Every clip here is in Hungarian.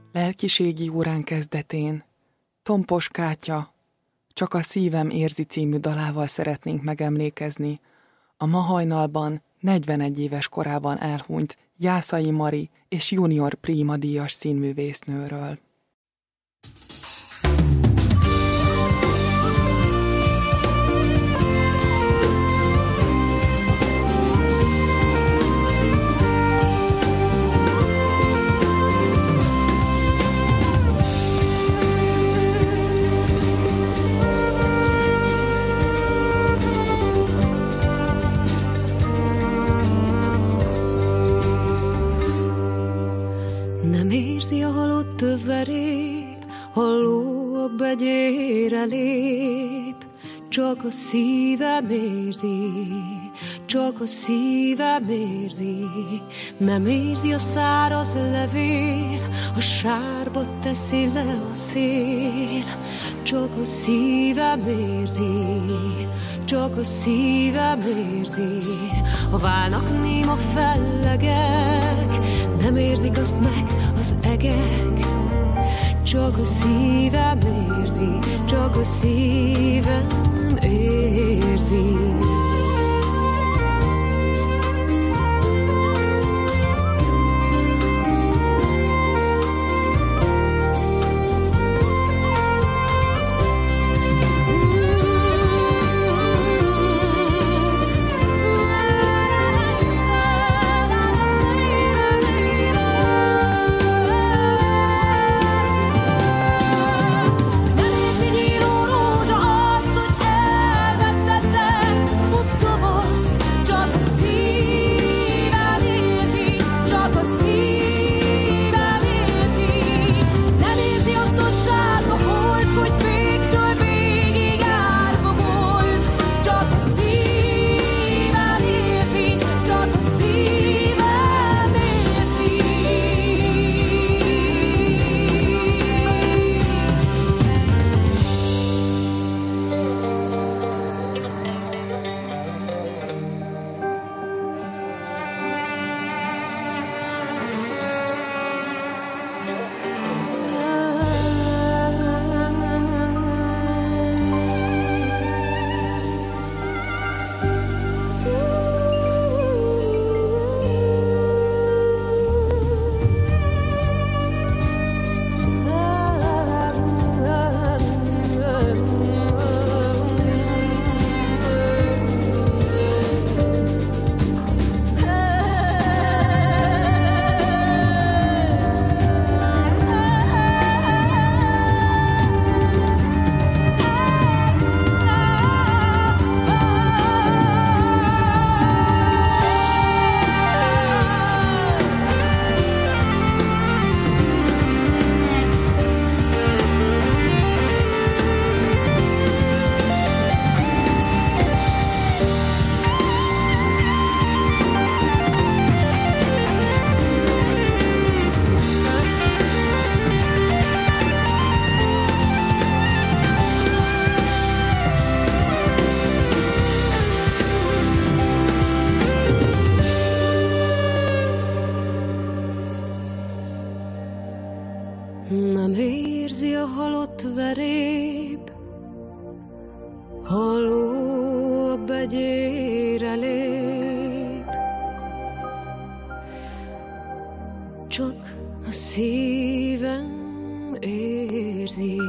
Lelkiségi órán kezdetén Tompos Kátya Csak a szívem érzi című dalával szeretnénk megemlékezni a ma hajnalban 41 éves korában elhunyt Jászai Mari és Junior Prima díjas színművésznőről. Nem érzi a halott töverék, a ló a begyére lép, csak a szívem érzi, csak a szívem érzi. Nem érzi a száraz levél, a sárba teszi le a szél, csak a szívem érzi, csak a szívem érzi. Ha válnak néma fellegek, nem érzik azt meg az egek, csak a szívem érzi, csak a szívem érzi. Nem érzi a halott verép, a ló a begyére lép, csak a szívem érzi,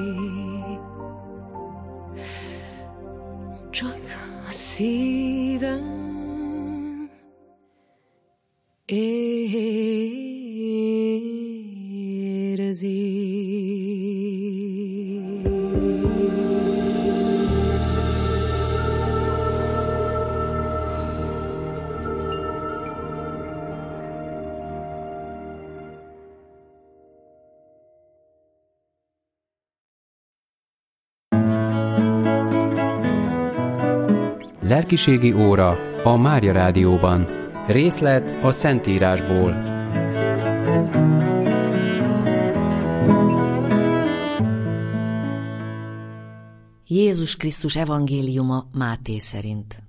csak a szívem érzi. Lelkiségi óra a Mária Rádióban. Részlet a Szentírásból. Jézus Krisztus evangéliuma Máté szerint.